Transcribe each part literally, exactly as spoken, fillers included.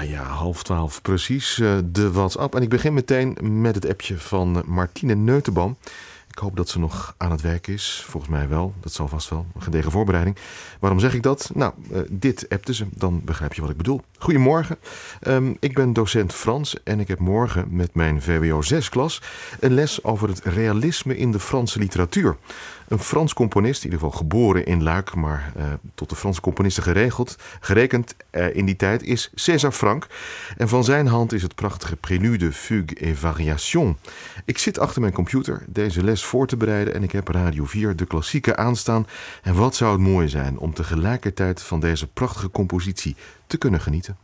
ja, half twaalf precies, uh, de WhatsApp. En ik begin meteen met het appje van Martine Neutenboom. Ik hoop dat ze nog aan het werk is. Volgens mij wel. Dat zal vast wel. Een gedegen voorbereiding. Waarom zeg ik dat? Nou, uh, dit appte ze. Dan begrijp je wat ik bedoel. Goedemorgen. Um, ik ben docent Frans en ik heb morgen met mijn V W O zes klas een les over het realisme in de Franse literatuur. Een Frans componist, in ieder geval geboren in Luik, maar uh, tot de Franse componisten geregeld, gerekend uh, in die tijd, is César Franck. En van zijn hand is het prachtige Prélude, Fugue et Variation. Ik zit achter mijn computer deze les voor te bereiden en ik heb Radio vier de klassieken aanstaan. En wat zou het mooi zijn om tegelijkertijd van deze prachtige compositie te kunnen genieten.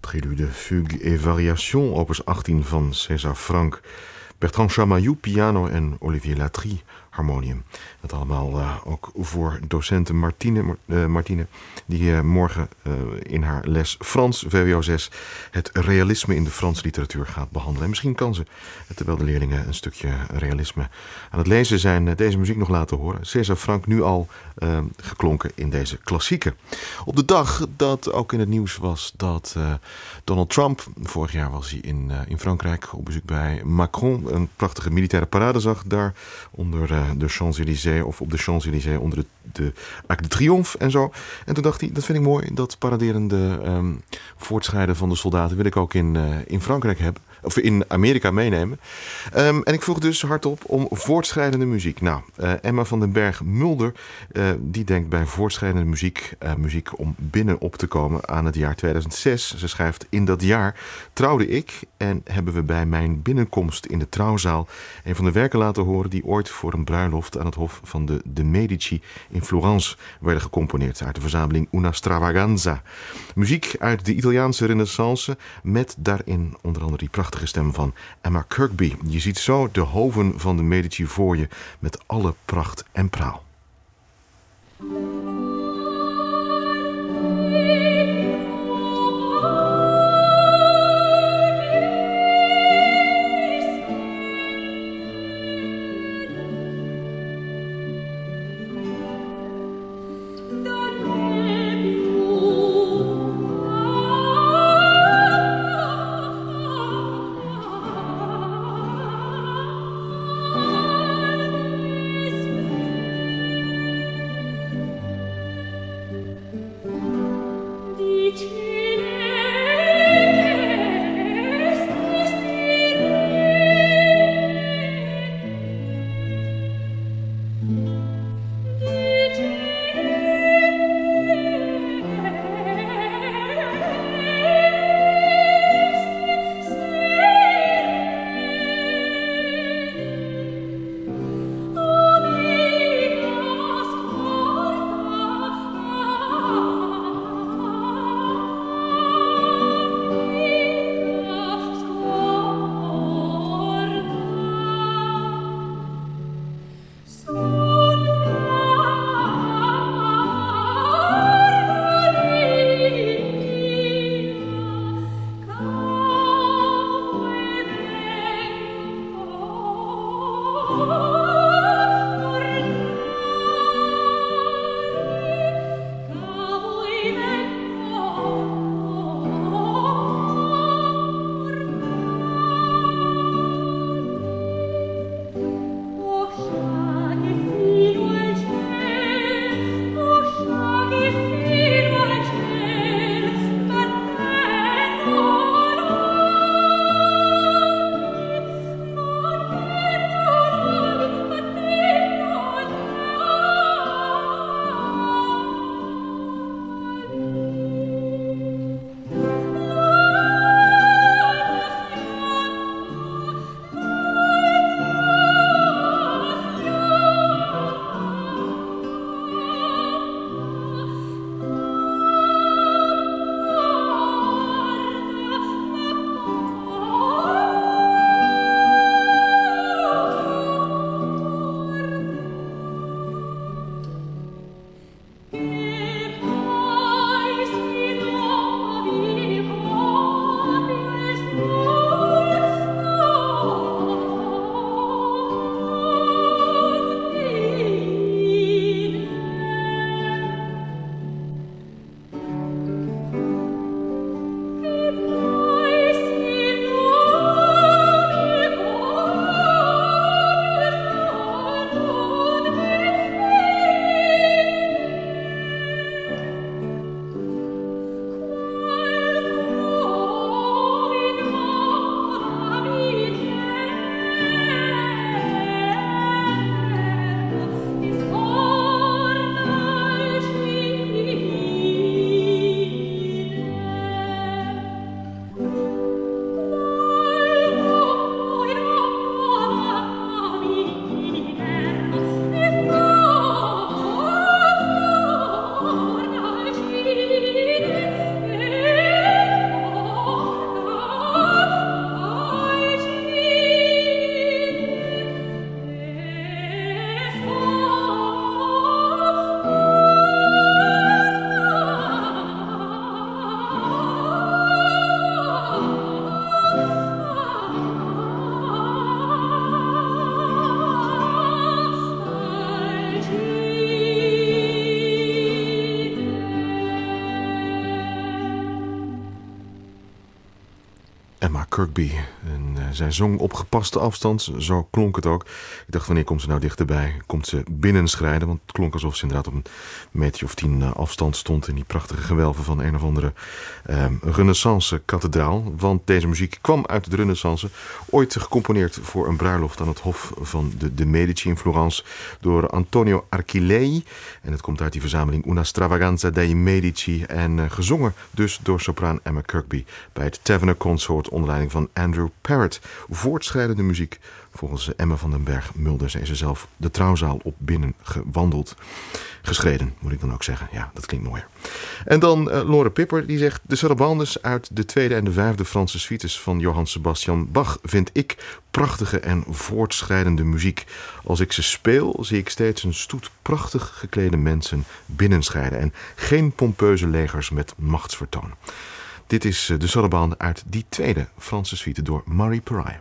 Prélude, Fugue et Variation, opus achttien van César Franck. Bertrand Chamayou, piano en Olivier Latry, harmonium. Dat allemaal uh, ook voor docente Martine, uh, Martine die uh, morgen uh, in haar les Frans, V W O zes, het realisme in de Franse literatuur gaat behandelen. En misschien kan ze, terwijl de leerlingen een stukje realisme aan het lezen zijn, uh, deze muziek nog laten horen. César Franck nu al uh, geklonken in deze klassieke. Op de dag dat ook in het nieuws was dat uh, Donald Trump, vorig jaar was hij in, uh, in Frankrijk op bezoek bij Macron, een prachtige militaire parade zag daar onder uh, de Champs-Élysées of op de Champs-Élysées onder de, de Arc de Triomphe en zo. En toen dacht hij, dat vind ik mooi, dat paraderende um, voortschrijden van de soldaten wil ik ook in, uh, in Frankrijk hebben. Of in Amerika meenemen. Um, en ik vroeg dus hardop om voortschrijdende muziek. Nou, uh, Emma van den Berg Mulder, uh, die denkt bij voortschrijdende muziek, uh, muziek om binnen op te komen aan het jaar tweeduizend zes. Ze schrijft, in dat jaar trouwde ik en hebben we bij mijn binnenkomst in de trouwzaal een van de werken laten horen die ooit voor een bruiloft aan het hof van de, de Medici in Florence werden gecomponeerd uit de verzameling Una Stravaganza. Muziek uit de Italiaanse renaissance met daarin onder andere die prachtige stem van Emma Kirkby. Je ziet zo de hoven van de Medici voor je met alle pracht en praal. Emma Kirkby. En uh, zij zong op gepaste afstand, zo klonk het ook. Ik dacht, wanneer komt ze nou dichterbij? Komt ze binnenschrijden? Want het klonk alsof ze inderdaad op een meter of tien uh, afstand stond in die prachtige gewelven van een of andere uh, renaissance-kathedraal. Want deze muziek kwam uit de renaissance. Ooit gecomponeerd voor een bruiloft aan het hof van de, de Medici in Florence door Antonio Archilei. En het komt uit die verzameling Una Stravaganza dei Medici. En uh, gezongen dus door sopraan Emma Kirkby bij het Tavener Consort onder leiding van Andrew Parrott. Voortschrijdende muziek. Volgens Emma van den Berg Mulder zijn ze zelf de trouwzaal op binnen gewandeld. Geschreden, moet ik dan ook zeggen. Ja, dat klinkt mooier. En dan uh, Lore Pipper, die zegt: de sarabandes uit de tweede en de vijfde Franse suites van Johann Sebastian Bach vind ik prachtige en voortschrijdende muziek. Als ik ze speel, zie ik steeds een stoet prachtig geklede mensen binnenschrijden en geen pompeuze legers met machtsvertoon. Dit is de sarabande uit die tweede Franse suite door Marie Pariah.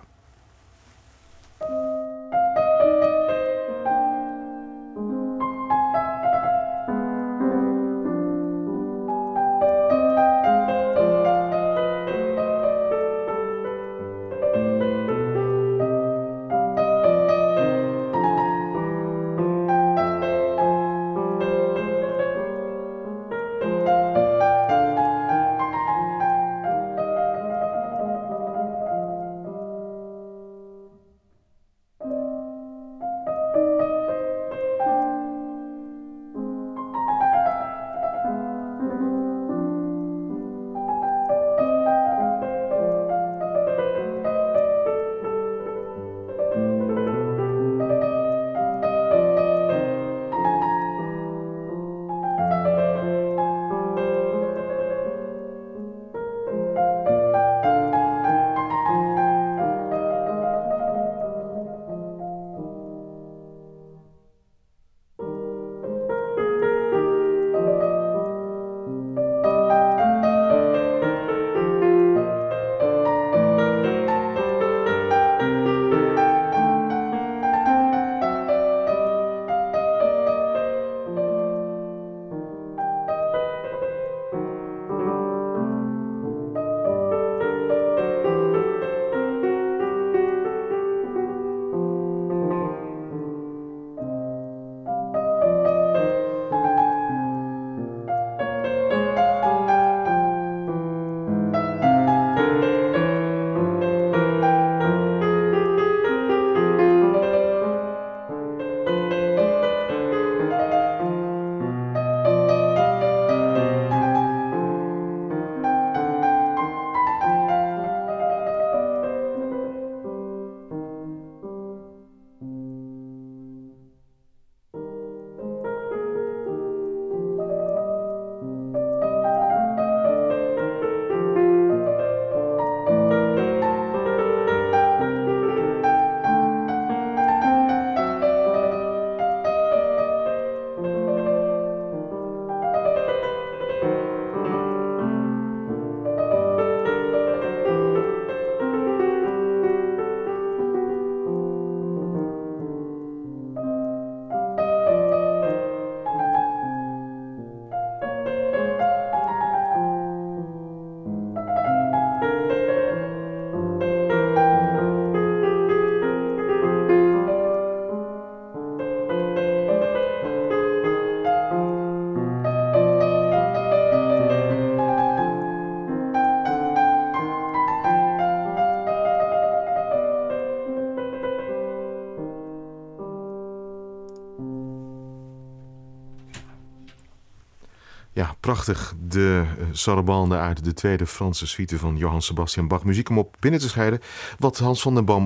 Ja, prachtig. De uh, sarabande uit de tweede Franse suite van Johann Sebastian Bach. Muziek om op binnen te scheiden. Wat Hans van den Boom